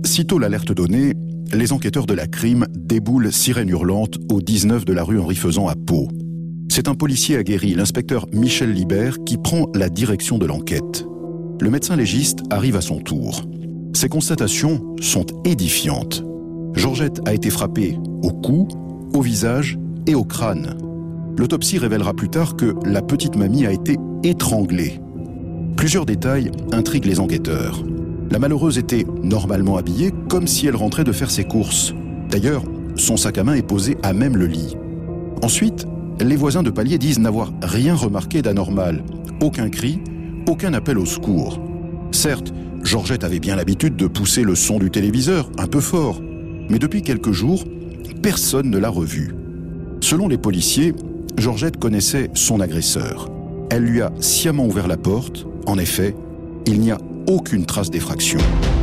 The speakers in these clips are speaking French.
Sitôt l'alerte donnée, les enquêteurs de la crime déboulent sirène hurlante au 19 de la rue Henri Faisan à Pau. C'est un policier aguerri, l'inspecteur Michel Libert, qui prend la direction de l'enquête. Le médecin légiste arrive à son tour. Ses constatations sont édifiantes. Georgette a été frappée au cou, au visage et au crâne. L'autopsie révélera plus tard que la petite mamie a été étranglée. Plusieurs détails intriguent les enquêteurs. La malheureuse était normalement habillée comme si elle rentrait de faire ses courses. D'ailleurs, son sac à main est posé à même le lit. Ensuite, les voisins de palier disent n'avoir rien remarqué d'anormal. Aucun cri, aucun appel au secours. Certes, Georgette avait bien l'habitude de pousser le son du téléviseur un peu fort, mais depuis quelques jours, personne ne l'a revue. Selon les policiers, Georgette connaissait son agresseur. Elle lui a sciemment ouvert la porte. En effet, il n'y a aucune trace d'effraction.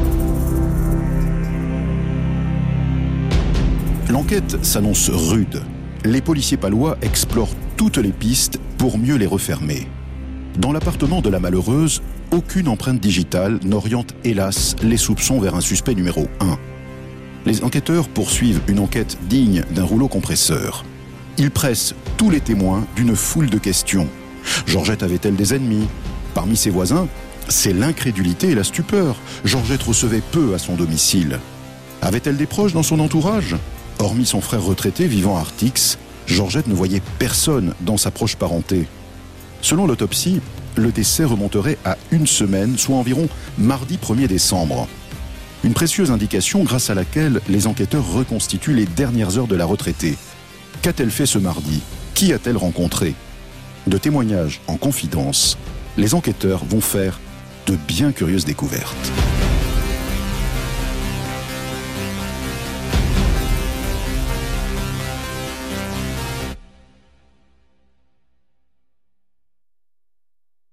L'enquête s'annonce rude. Les policiers palois explorent toutes les pistes pour mieux les refermer. Dans l'appartement de la malheureuse, aucune empreinte digitale n'oriente hélas les soupçons vers un suspect numéro 1. Les enquêteurs poursuivent une enquête digne d'un rouleau compresseur. Ils pressent tous les témoins d'une foule de questions. Georgette avait-elle des ennemis ? Parmi ses voisins, c'est l'incrédulité et la stupeur. Georgette recevait peu à son domicile. Avait-elle des proches dans son entourage ? Hormis son frère retraité vivant à Artix, Georgette ne voyait personne dans sa proche parenté. Selon l'autopsie, le décès remonterait à 1 semaine, soit environ mardi 1er décembre. Une précieuse indication grâce à laquelle les enquêteurs reconstituent les dernières heures de la retraitée. Qu'a-t-elle fait ce mardi ? Qui a-t-elle rencontré ? De témoignages en confidence, les enquêteurs vont faire de bien curieuses découvertes.